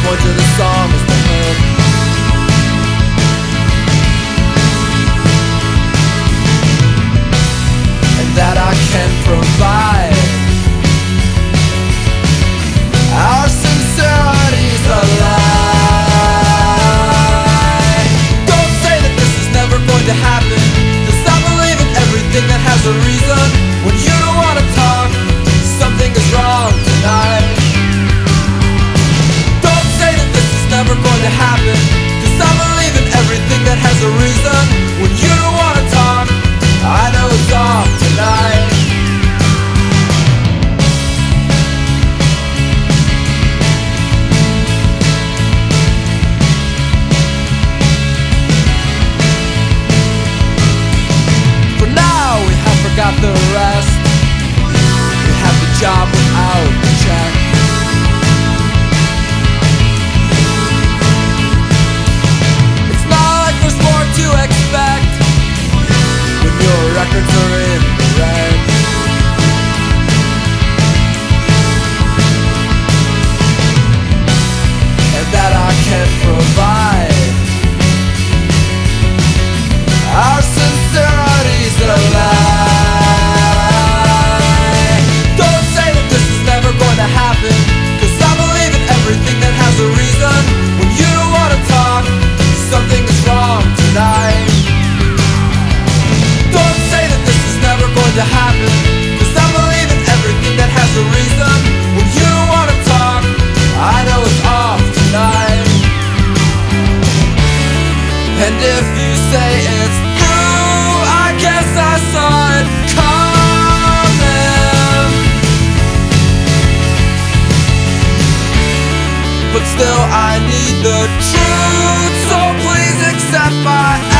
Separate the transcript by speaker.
Speaker 1: point of the song is the hook. And that I can provide our sincerity's a lie. Don't say that this is never going to happen, 'cause I believe in everything that has a reason. When you don't wanna talk, something is wrong tonight. Don't say that this is never going to happen, 'cause I believe in everything that has a reason. When you don't wanna talk, I know it's off tonight. Got the rest. We have the job without the check. It's not like there's more to expect when your records are in the red. And that I can provide our sincerity's a lie. To happen, 'cause I believe in everything that has a reason. When you don't wanna talk, I know it's off tonight. And if you say it's true, I guess I saw it coming. But still I need the truth, so please accept my